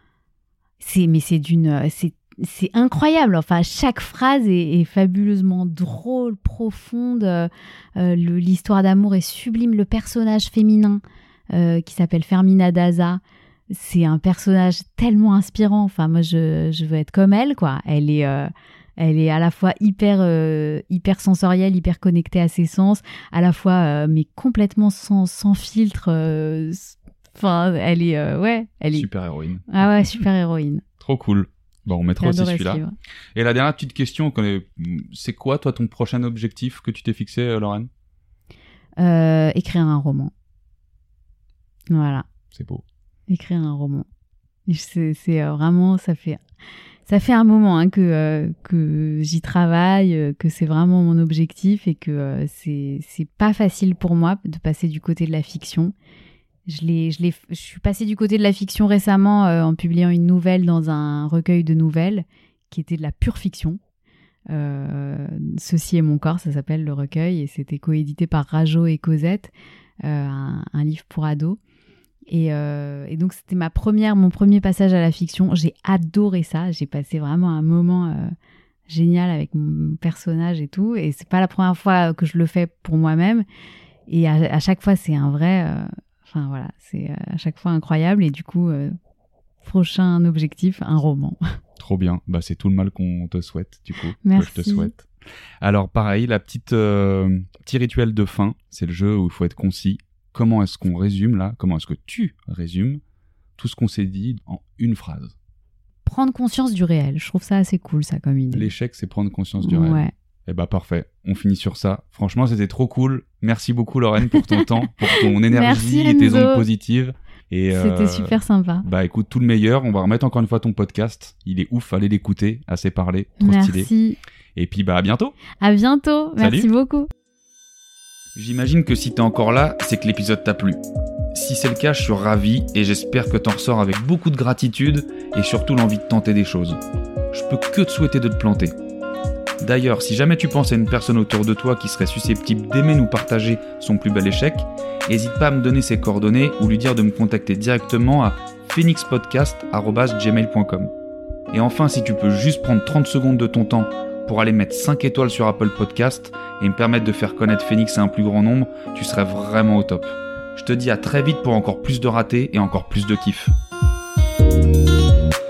C'est, mais c'est d'une, c'est, c'est incroyable. Enfin, chaque phrase est, est fabuleusement drôle, profonde. Euh, le, l'histoire d'amour est sublime. Le personnage féminin euh, qui s'appelle Fermina Daza, c'est un personnage tellement inspirant. Enfin, moi, je, je veux être comme elle, quoi. Elle est, euh, elle est à la fois hyper, euh, hyper sensorielle, hyper connectée à ses sens, à la fois, euh, mais complètement sans, sans filtre. Euh, Enfin, elle est, euh, ouais, elle est... Super héroïne. Ah ouais, super héroïne. Trop cool. Bon, on mettra aussi celui-là. Ce Et la dernière petite question, c'est quoi, toi, ton prochain objectif que tu t'es fixé, Lorraine ? euh, Écrire un roman. Voilà. C'est beau. Écrire un roman. C'est, c'est euh, vraiment, ça fait, ça fait un moment hein, que, euh, que j'y travaille, euh, que c'est vraiment mon objectif et que euh, c'est, c'est pas facile pour moi de passer du côté de la fiction. Je, l'ai, je, l'ai, je suis passée du côté de la fiction récemment euh, en publiant une nouvelle dans un recueil de nouvelles qui était de la pure fiction. Euh, Ceci est mon corps, ça s'appelle le recueil, et c'était coédité par Rajo et Cosette, euh, un, un livre pour ados. Et, euh, et donc c'était ma première, mon premier passage à la fiction. J'ai adoré ça, j'ai passé vraiment un moment euh, génial avec mon personnage et tout. Et c'est pas la première fois que je le fais pour moi-même. Et à, à chaque fois, c'est un vrai... Euh, Enfin voilà, c'est à chaque fois incroyable et du coup, euh, prochain objectif, un roman. Trop bien, bah, c'est tout le mal qu'on te souhaite du coup. Merci. Que je te souhaite. Alors pareil, la petite euh, petit rituel de fin, c'est le jeu où il faut être concis. Comment est-ce qu'on résume là ? Comment est-ce que tu résumes tout ce qu'on s'est dit en une phrase ? Prendre conscience du réel, je trouve ça assez cool ça comme idée. L'échec, c'est prendre conscience du réel. Ouais. Eh bah parfait, on finit sur ça. Franchement, c'était trop cool. Merci beaucoup Lorraine pour ton temps, pour ton énergie et tes ondes positives. Et c'était euh, super sympa. Bah écoute, tout le meilleur. On va remettre encore une fois ton podcast. Il est ouf, allez l'écouter, assez parlé, trop Merci. stylé. Et puis bah à bientôt. À bientôt, merci Salut. beaucoup. J'imagine que si t'es encore là, c'est que l'épisode t'a plu. Si c'est le cas, je suis ravi et j'espère que t'en ressors avec beaucoup de gratitude et surtout l'envie de tenter des choses. Je peux que te souhaiter de te planter. D'ailleurs, si jamais tu penses à une personne autour de toi qui serait susceptible d'aimer nous partager son plus bel échec, n'hésite pas à me donner ses coordonnées ou lui dire de me contacter directement à phoenix podcast arobase gmail point com. Et enfin, si tu peux juste prendre trente secondes de ton temps pour aller mettre cinq étoiles sur Apple Podcast et me permettre de faire connaître Phoenix à un plus grand nombre, tu serais vraiment au top. Je te dis à très vite pour encore plus de ratés et encore plus de kiff.